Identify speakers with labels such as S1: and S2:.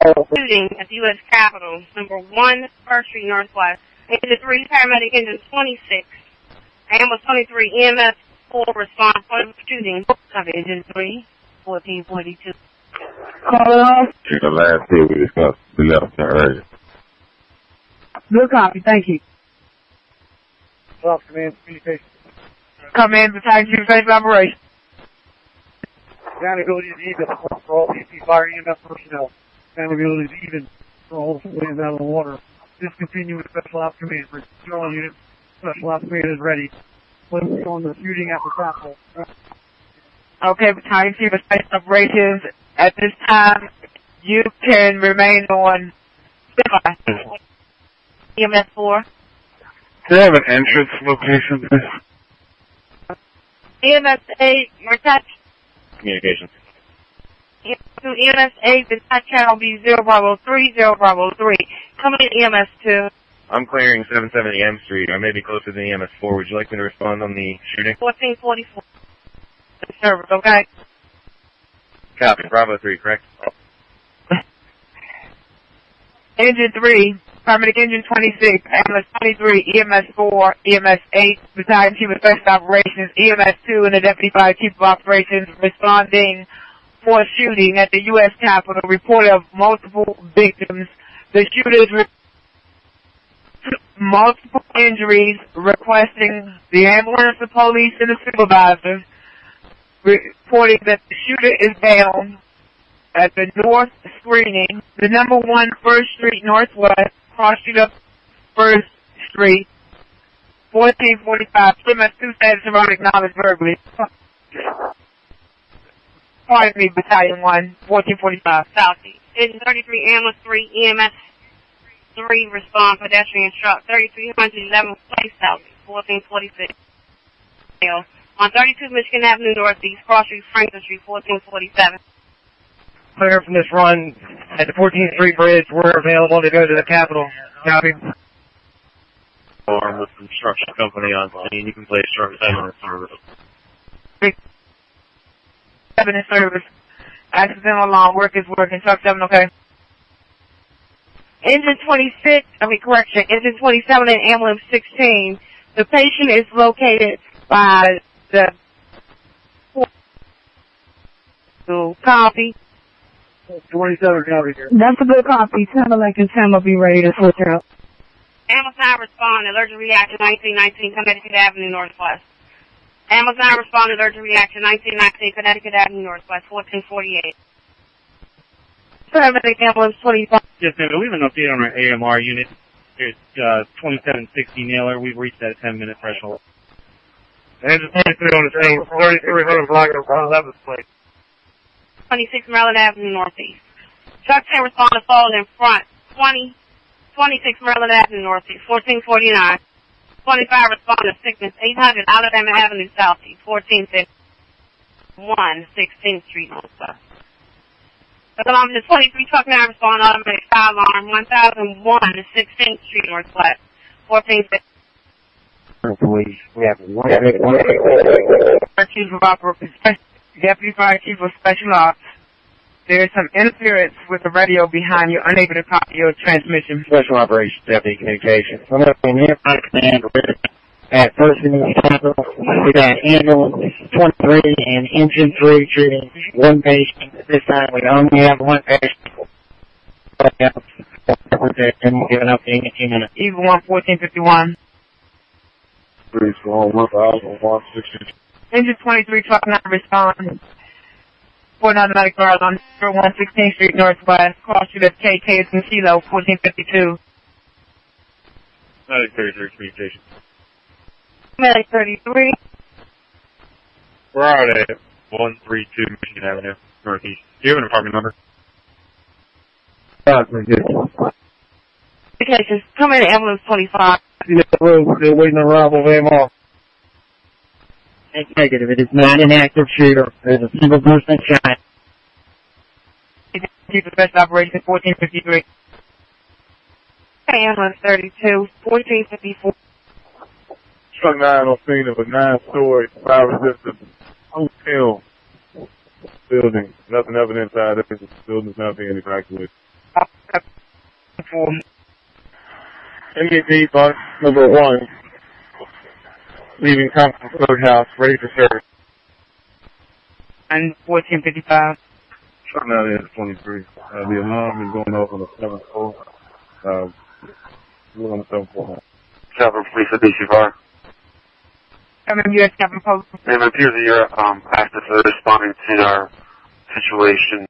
S1: Shooting at the U.S. Capitol, number 1, First Street Northwest. Engine 3, paramedic engine 26. Ambulance 23, EMS 4, response for the shooting. Copy, engine 3, 1442.
S2: Call it off.
S3: The last day we discussed the left turn earlier.
S2: Good copy, thank you.
S4: Well, command communication.
S2: Command Battalion Chief Base Operation.
S4: Accountability is even for all EMP fire EMS personnel. Accountability is even for all the civilians out of the water. Discontinue with Special Ops Command for General Unit. Special Ops Command is ready. Focus on the shooting at the Capitol.
S2: Okay, Battalion Chief of Space Operations. At this time, you can remain on standby.
S1: EMS 4.
S3: Do they have an entrance location, please?
S1: EMS 8, Mertat.
S3: Communications.
S1: EMS 8, the touch channel be 0 Bravo 3, 0 Bravo 3. Coming in EMS 2.
S3: I'm clearing 770 M Street. I may be closer than EMS 4. Would you like me to respond on the shooting?
S1: 1444. Service, okay?
S3: Copy. Bravo 3, correct?
S2: Engine 3, paramedic engine 26, ambulance 23, EMS 4, EMS 8, Battalion Chief of Special Operations, EMS 2, and the Deputy Fire Chief of Operations responding for a shooting at the U.S. Capitol. Report of multiple victims. The shooters multiple injuries, requesting the ambulance, the police, and the supervisors, reporting that the shooter is down at the north screening, the number 1 First Street Northwest, cross street up First Street, 1445, EMS 2 status around acknowledged verbally. Pardon me, Battalion 1, 1445.
S1: Southeast. Engine 33, ambulance 3, EMS 3, respond pedestrian truck, 3311 Place Southeast, 1446. On 32 Michigan Avenue Northeast, cross street Franklin Street, 1447.
S4: Clear from this run at the 14th Street Bridge. We're available to go to the Capitol. Copy.
S3: Armed with construction company on scene. You can place truck 7 in service.
S2: 7 in service. Accidental alarm. Work is working. Truck 7, okay. Engine 26, Engine 27 and ambulance 16. The patient is located by the... So, copy.
S4: 27 copy here.
S2: That's a good copy. Timberlake and Tim will be ready to switch out.
S1: Amazon respond, allergic reaction 1919 Connecticut Avenue Northwest. Amazon respond, allergic reaction 1919 Connecticut Avenue Northwest, 1448.
S2: Paramedic ambulance 25.
S5: Yes, ma'am. We have an update on our AMR unit. It's 2760 Naylor. We've reached that 10-minute threshold.
S4: Engine 23 on the scene. 3300 block of 11th place.
S1: 26 Maryland Avenue Northeast. Truck 10 respond to fall in front. 26 Maryland Avenue Northeast, 1449. 25 respond to sickness, 800 Alabama Avenue Southeast, 1451, 16th Street Northwest. Along the 23 truck 9 respond automatic fire alarm, 1001 to 16th Street Northwest, 1450.
S4: Police, we have one.
S2: Chief of Operations, Deputy Fire Chief of Special Ops. There is some interference with the radio behind you, unable to copy your transmission.
S4: Special Operations Deputy Communications. I'm up in here, my command at First in the Capitol. We got ambulance 23 and engine 3 treating one patient. At this time, we only have one patient. And we'll give an update in a few minutes.
S2: Eagle 1, 1451.
S3: Please go on 1060.
S2: Engine 23 truck 9 respond. Fort automatic guard on 116th Street Northwest, cross street of KK and Kilo, 1452.
S5: Medic 33 communication.
S2: Medic 33.
S5: We're out at 132 Michigan Avenue Northeast. Do you have an apartment number?
S2: Indications, come in ambulance 25.
S4: Still waiting on arrival of AMR. Negative. It is not an active shooter. There's a single person shot.
S2: Chief of Special Operations, 1453. Ambulance 32, 1454.
S3: Truck 9 on scene of a 9-story, fire-resistant hotel building. Nothing evident inside. The building's not being evacuated. MEV bus number 1, leaving Thompson Roadhouse, ready for service.
S2: And 1455.
S3: Starting out at 23. The alarm is going off on the 7th floor. We're on the 7th floor now.
S6: Captain Police at DC5.
S2: Coming U.S. Captain Post.
S6: And it appears that you're actively responding to our situation.